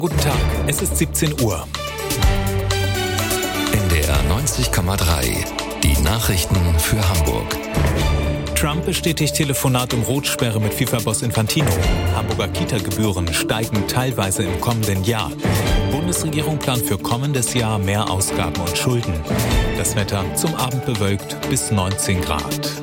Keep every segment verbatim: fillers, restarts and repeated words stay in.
Guten Tag, es ist siebzehn Uhr. N D R neunzig Komma drei, die Nachrichten für Hamburg. Trump bestätigt Telefonat um Rotsperre mit FIFA-Boss Infantino. Hamburger Kita-Gebühren steigen teilweise im kommenden Jahr. Bundesregierung plant für kommendes Jahr mehr Ausgaben und Schulden. Das Wetter zum Abend bewölkt bis neunzehn Grad.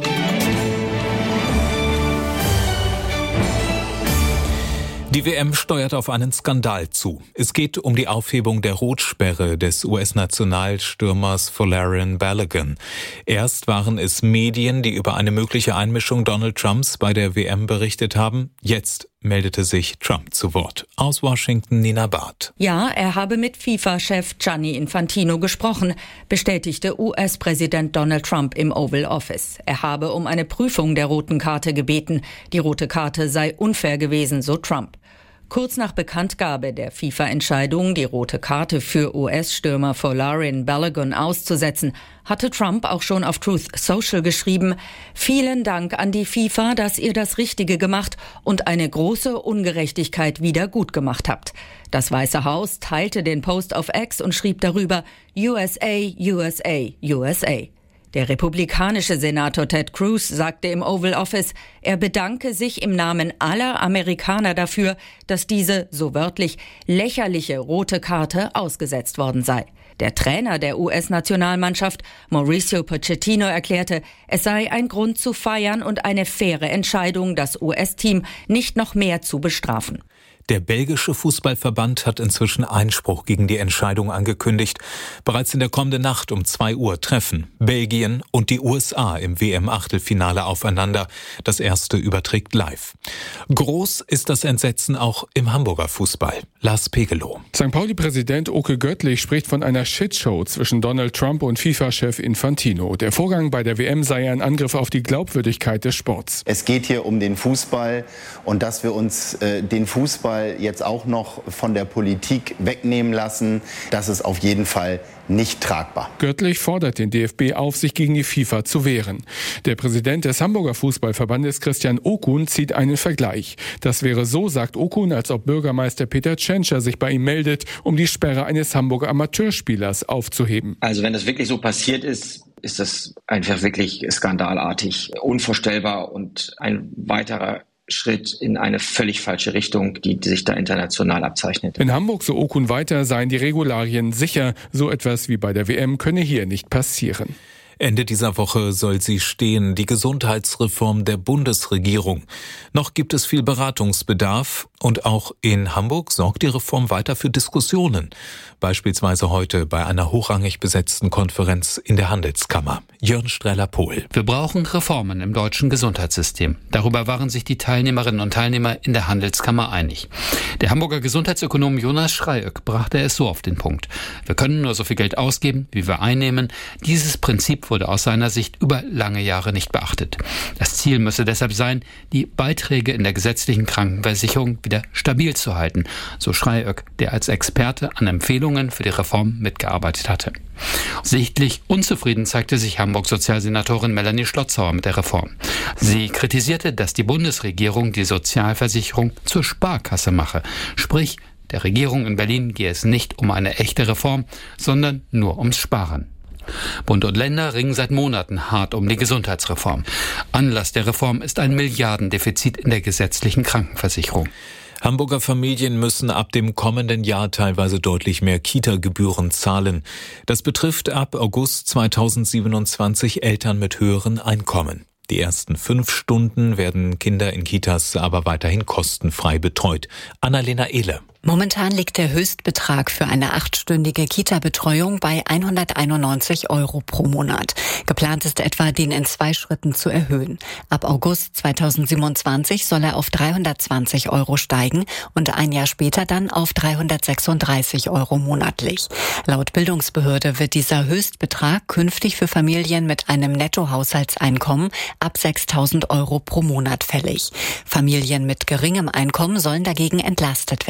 Die W M steuert auf einen Skandal zu. Es geht um die Aufhebung der Rotsperre des U S-Nationalstürmers Folarin Balogun. Erst waren es Medien, die über eine mögliche Einmischung Donald Trumps bei der W M berichtet haben. Jetzt meldete sich Trump zu Wort. Aus Washington Nina Barth. Ja, er habe mit FIFA-Chef Gianni Infantino gesprochen, bestätigte U S-Präsident Donald Trump im Oval Office. Er habe um eine Prüfung der roten Karte gebeten. Die rote Karte sei unfair gewesen, so Trump. Kurz nach Bekanntgabe der FIFA-Entscheidung, die rote Karte für U S-Stürmer Folarin Balogun auszusetzen, hatte Trump auch schon auf Truth Social geschrieben: Vielen Dank an die FIFA, dass ihr das Richtige gemacht und eine große Ungerechtigkeit wieder gut gemacht habt. Das Weiße Haus teilte den Post auf X und schrieb darüber: U S A, U S A, U S A. Der republikanische Senator Ted Cruz sagte im Oval Office, er bedanke sich im Namen aller Amerikaner dafür, dass diese, so wörtlich, lächerliche rote Karte ausgesetzt worden sei. Der Trainer der U S-Nationalmannschaft, Mauricio Pochettino, erklärte, es sei ein Grund zu feiern und eine faire Entscheidung, das U S-Team nicht noch mehr zu bestrafen. Der belgische Fußballverband hat inzwischen Einspruch gegen die Entscheidung angekündigt. Bereits in der kommenden Nacht um zwei Uhr treffen Belgien und die U S A im W M-Achtelfinale aufeinander. Das erste überträgt live. Groß ist das Entsetzen auch im Hamburger Fußball. Lars Pegelow. Sankt Pauli-Präsident Oke Göttlich spricht von einer Shitshow zwischen Donald Trump und FIFA-Chef Infantino. Der Vorgang bei der W M sei ein Angriff auf die Glaubwürdigkeit des Sports. Es geht hier um den Fußball und dass wir uns äh, den Fußball jetzt auch noch von der Politik wegnehmen lassen, das ist auf jeden Fall nicht tragbar. Göttlich fordert den D F B auf, sich gegen die FIFA zu wehren. Der Präsident des Hamburger Fußballverbandes Christian Okun zieht einen Vergleich. Das wäre so, sagt Okun, als ob Bürgermeister Peter Tschentscher sich bei ihm meldet, um die Sperre eines Hamburger Amateurspielers aufzuheben. Also wenn das wirklich so passiert ist, ist das einfach wirklich skandalartig, unvorstellbar und ein weiterer Schritt in eine völlig falsche Richtung, die sich da international abzeichnet. In Hamburg, so Okun weiter, seien die Regularien sicher. So etwas wie bei der W M könne hier nicht passieren. Ende dieser Woche soll sie stehen, die Gesundheitsreform der Bundesregierung. Noch gibt es viel Beratungsbedarf und auch in Hamburg sorgt die Reform weiter für Diskussionen. Beispielsweise heute bei einer hochrangig besetzten Konferenz in der Handelskammer. Jörn Streller-Pohl. Wir brauchen Reformen im deutschen Gesundheitssystem. Darüber waren sich die Teilnehmerinnen und Teilnehmer in der Handelskammer einig. Der Hamburger Gesundheitsökonom Jonas Schreiöck brachte es so auf den Punkt: Wir können nur so viel Geld ausgeben, wie wir einnehmen. Dieses Prinzip wurde aus seiner Sicht über lange Jahre nicht beachtet. Das Ziel müsse deshalb sein, die Beiträge in der gesetzlichen Krankenversicherung wieder stabil zu halten, so Schreiöck, der als Experte an Empfehlungen für die Reform mitgearbeitet hatte. Sichtlich unzufrieden zeigte sich Hamburg-Sozialsenatorin Melanie Schlotzauer mit der Reform. Sie kritisierte, dass die Bundesregierung die Sozialversicherung zur Sparkasse mache. Sprich, der Regierung in Berlin gehe es nicht um eine echte Reform, sondern nur ums Sparen. Bund und Länder ringen seit Monaten hart um die Gesundheitsreform. Anlass der Reform ist ein Milliardendefizit in der gesetzlichen Krankenversicherung. Hamburger Familien müssen ab dem kommenden Jahr teilweise deutlich mehr Kita-Gebühren zahlen. Das betrifft ab August zweitausendsiebenundzwanzig Eltern mit höheren Einkommen. Die ersten fünf Stunden werden Kinder in Kitas aber weiterhin kostenfrei betreut. Annalena Ehle. Momentan liegt der Höchstbetrag für eine achtstündige Kita-Betreuung bei hunderteinundneunzig Euro pro Monat. Geplant ist etwa, den in zwei Schritten zu erhöhen. Ab August zweitausendsiebenundzwanzig soll er auf dreihundertzwanzig Euro steigen und ein Jahr später dann auf dreihundertsechsunddreißig Euro monatlich. Laut Bildungsbehörde wird dieser Höchstbetrag künftig für Familien mit einem Nettohaushaltseinkommen ab sechstausend Euro pro Monat fällig. Familien mit geringem Einkommen sollen dagegen entlastet werden.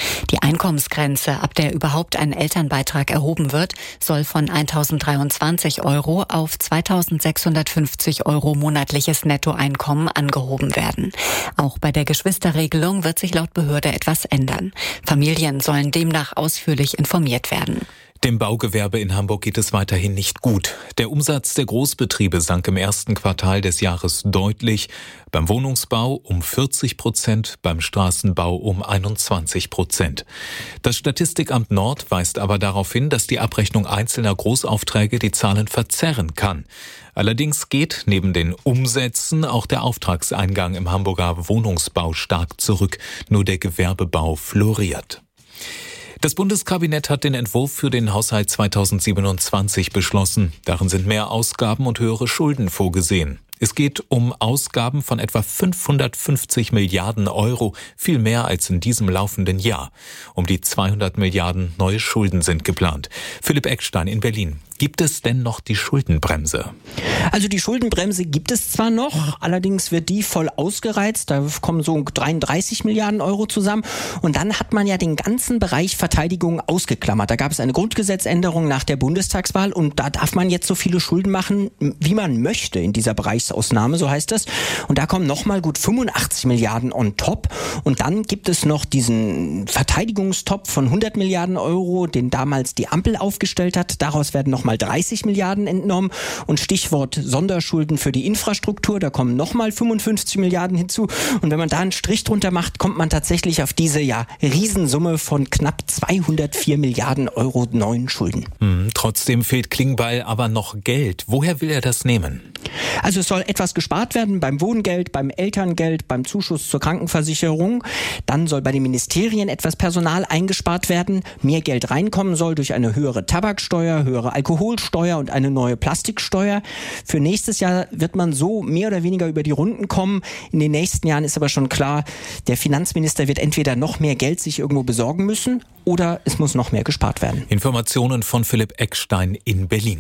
Die Einkommensgrenze, ab der überhaupt ein Elternbeitrag erhoben wird, soll von eintausenddreiundzwanzig Euro auf zweitausendsechshundertfünfzig Euro monatliches Nettoeinkommen angehoben werden. Auch bei der Geschwisterregelung wird sich laut Behörde etwas ändern. Familien sollen demnach ausführlich informiert werden. Dem Baugewerbe in Hamburg geht es weiterhin nicht gut. Der Umsatz der Großbetriebe sank im ersten Quartal des Jahres deutlich. Beim Wohnungsbau um vierzig Prozent, beim Straßenbau um einundzwanzig Prozent. Das Statistikamt Nord weist aber darauf hin, dass die Abrechnung einzelner Großaufträge die Zahlen verzerren kann. Allerdings geht neben den Umsätzen auch der Auftragseingang im Hamburger Wohnungsbau stark zurück. Nur der Gewerbebau floriert. Das Bundeskabinett hat den Entwurf für den Haushalt zweitausendsiebenundzwanzig beschlossen. Darin sind mehr Ausgaben und höhere Schulden vorgesehen. Es geht um Ausgaben von etwa fünfhundertfünfzig Milliarden Euro, viel mehr als in diesem laufenden Jahr. Um die zweihundert Milliarden neue Schulden sind geplant. Philipp Eckstein in Berlin. Gibt es denn noch die Schuldenbremse? Also die Schuldenbremse gibt es zwar noch, allerdings wird die voll ausgereizt. Da kommen so dreiunddreißig Milliarden Euro zusammen. Und dann hat man ja den ganzen Bereich Verteidigung ausgeklammert. Da gab es eine Grundgesetzänderung nach der Bundestagswahl und da darf man jetzt so viele Schulden machen, wie man möchte in dieser Bereichsausnahme, so heißt das. Und da kommen nochmal gut fünfundachtzig Milliarden on top. Und dann gibt es noch diesen Verteidigungstopf von hundert Milliarden Euro, den damals die Ampel aufgestellt hat. Daraus werden noch mal dreißig Milliarden entnommen und Stichwort Sonderschulden für die Infrastruktur, da kommen nochmal fünfundfünfzig Milliarden hinzu und wenn man da einen Strich drunter macht, kommt man tatsächlich auf diese ja Riesensumme von knapp zweihundertvier Milliarden Euro neuen Schulden. Hm, trotzdem fehlt Klingbeil aber noch Geld. Woher will er das nehmen? Also es soll etwas gespart werden beim Wohngeld, beim Elterngeld, beim Zuschuss zur Krankenversicherung. Dann soll bei den Ministerien etwas Personal eingespart werden. Mehr Geld reinkommen soll durch eine höhere Tabaksteuer, höhere Alkoholsteuer und eine neue Plastiksteuer. Für nächstes Jahr wird man so mehr oder weniger über die Runden kommen. In den nächsten Jahren ist aber schon klar, der Finanzminister wird entweder noch mehr Geld sich irgendwo besorgen müssen oder es muss noch mehr gespart werden. Informationen von Philipp Eckstein in Berlin.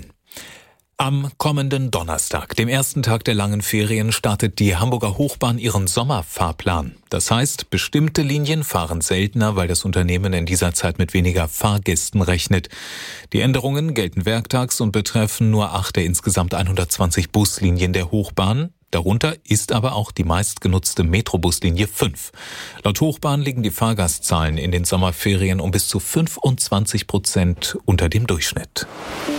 Am kommenden Donnerstag, dem ersten Tag der langen Ferien, startet die Hamburger Hochbahn ihren Sommerfahrplan. Das heißt, bestimmte Linien fahren seltener, weil das Unternehmen in dieser Zeit mit weniger Fahrgästen rechnet. Die Änderungen gelten werktags und betreffen nur acht der insgesamt hundertzwanzig Buslinien der Hochbahn. Darunter ist aber auch die meistgenutzte Metrobuslinie fünf. Laut Hochbahn liegen die Fahrgastzahlen in den Sommerferien um bis zu fünfundzwanzig Prozent unter dem Durchschnitt.